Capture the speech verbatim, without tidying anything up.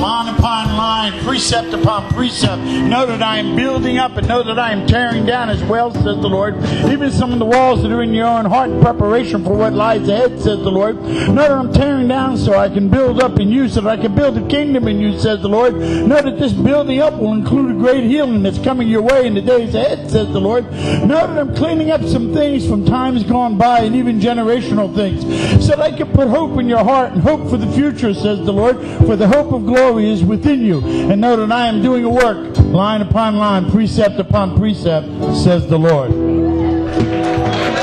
line upon line, precept upon precept. Know that I am building up and know that I am tearing down as well, says the Lord. Even some of the walls that are in your own heart in preparation for what lies ahead, says the Lord. Know that I'm tearing down so I can build up in you, so that I can build a kingdom in you, says the Lord. Know that this building up will include a great healing that's coming your way in the days ahead, says the Lord. Know that I'm cleaning up some things from times gone by and even generational things, so that I can put hope in your heart and hope for the future, says the Lord. For the hope of glory is within you. And know that I am doing a work, line upon line, precept upon precept, says the Lord.